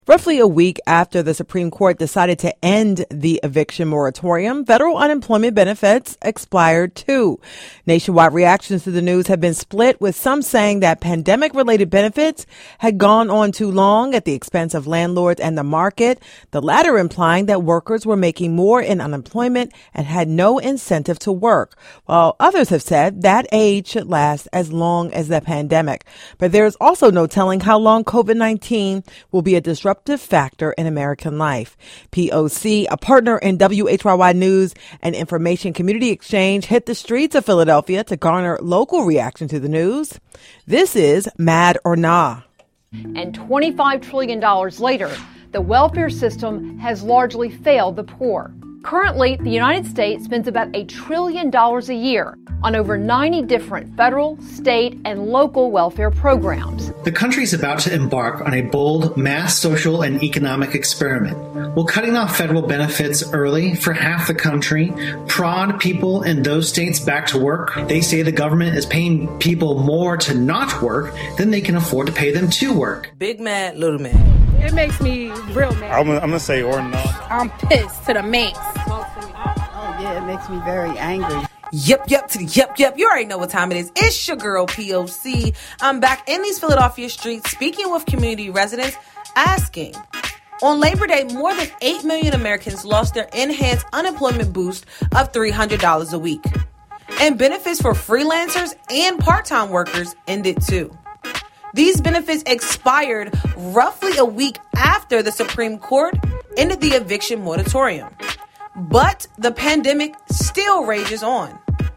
Roughly a week after the Supreme Court decided to end the eviction moratorium, federal unemployment benefits expired too. Nationwide reactions to the news have been split, with some saying that pandemic-related benefits had gone on too long at the expense of landlords and the market, the latter implying that workers were making more in unemployment and had no incentive to work, while others have said that aid should last as long as the pandemic. But there is also no telling how long COVID-19 will be a disruptive factor in American life. POC, a partner in WHYY News and Information Community Exchange, hit the streets of Philadelphia to garner local reaction to the news. This is Mad or Nah. And $25 trillion later, the welfare system has largely failed the poor. Currently, the United States spends about $1 trillion a year on over 90 different federal, state, and local welfare programs. The country is about to embark on a bold mass social and economic experiment. Will cutting off federal benefits early for half the country prod people in those states back to work? They say the government is paying people more to not work than they can afford to pay them to work. Big mad, little mad. It makes me real mad. I'm going to say or not. I'm pissed to the max. Oh, yeah, it makes me very angry. Yep to the yep. You already know what time it is. It's your girl, POC. I'm back in these Philadelphia streets speaking with community residents, asking. On Labor Day, more than 8 million Americans lost their enhanced unemployment boost of $300 a week. And benefits for freelancers and part-time workers ended too. These benefits expired roughly a week after the Supreme Court ended the eviction moratorium. But the pandemic still rages on.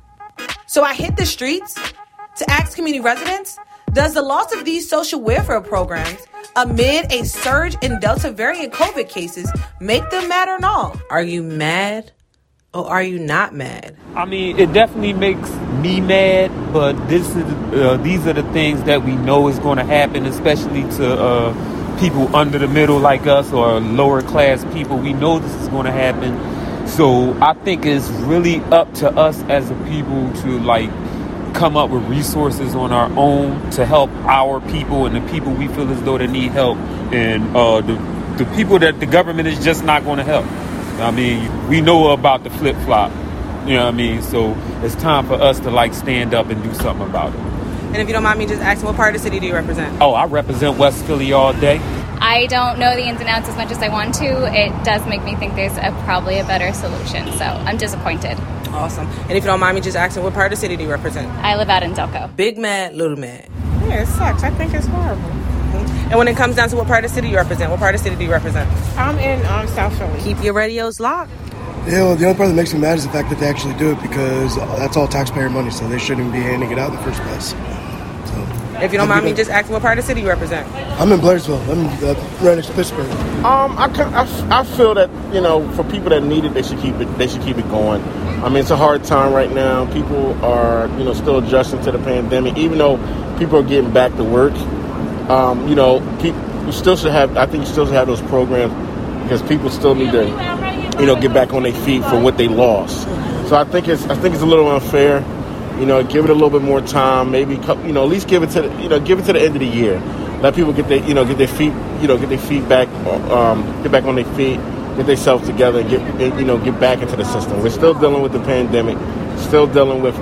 So I hit the streets to ask community residents, does the loss of these social welfare programs amid a surge in Delta variant COVID cases make them mad or not? Are you mad or are you not mad? I mean, it definitely makes me mad, but these are the things that we know is going to happen, especially to people under the middle like us or lower class people. We know this is going to happen. So I think it's really up to us as a people to come up with resources on our own to help our people and the people we feel as though they need help, and the people that the government is just not going to help. I mean, we know about the flip-flop, you know what I mean? So it's time for us to stand up and do something about it. And if you don't mind me just asking, what part of the city do you represent? Oh, I represent West Philly all day. I don't know the ins and outs as much as I want to. It does make me think there's probably a better solution, so I'm disappointed. Awesome. And if you don't mind me just asking, what part of the city do you represent? I live out in Delco. Big mad, little mad. Yeah, it sucks. I think it's horrible. Mm-hmm. And when it comes down to what part of the city you represent, what part of the city do you represent? I'm in South Philly. Keep your radios locked. Yeah, well, the only part that makes me mad is the fact that they actually do it, because that's all taxpayer money, so they shouldn't be handing it out in the first place. If you don't mind me just asking, what part of the city you represent? I'm in Blairsville. I'm right next to Pittsburgh. I feel that, for people that need it, they should keep it going. I mean, it's a hard time right now. People are, still adjusting to the pandemic, even though people are getting back to work. You still should have. I think you still should have those programs, because people still need to, get back on their feet for what they lost. So I think it's a little unfair. Give it a little bit more time. Maybe, at least give it to the end of the year. Let people get their feet back, get back on their feet, get themselves together, and get back into the system. We're still dealing with the pandemic, still dealing with,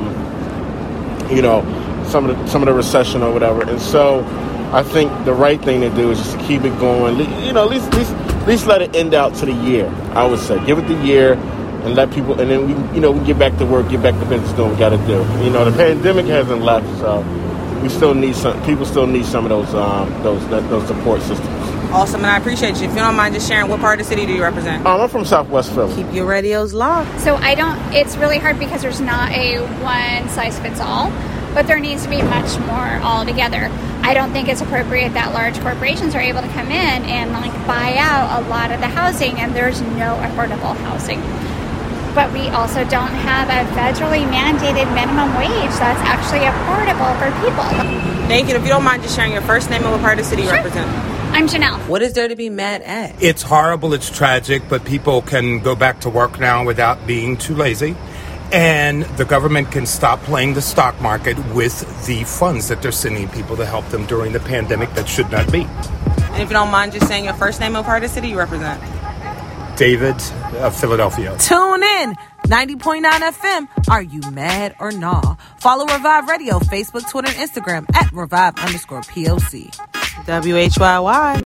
some of the recession or whatever. And so, I think the right thing to do is just to keep it going. At least let it end out to the year. I would say, give it the year. And let people, and then we get back to work, get back to business, doing what we got to do. The pandemic hasn't left, so we still need people still need some of those support systems. Awesome, and I appreciate you. If you don't mind just sharing, what part of the city do you represent? I'm from Southwest Philly. Keep your radios locked. So it's really hard because there's not a one size fits all, but there needs to be much more all together. I don't think it's appropriate that large corporations are able to come in and buy out a lot of the housing, and there's no affordable housing. But we also don't have a federally mandated minimum wage that's actually affordable for people. Thank you. If you don't mind just sharing your first name and what part of the city you represent. I'm Janelle. What is there to be mad at? It's horrible, it's tragic, but people can go back to work now without being too lazy. And the government can stop playing the stock market with the funds that they're sending people to help them during the pandemic that should not be. And if you don't mind just saying your first name and part of the city you represent. David of Philadelphia. Tune in. 90.9 FM. Are you mad or nah? Follow Revive Radio, Facebook, Twitter, and Instagram at Revive_POC. WHYY.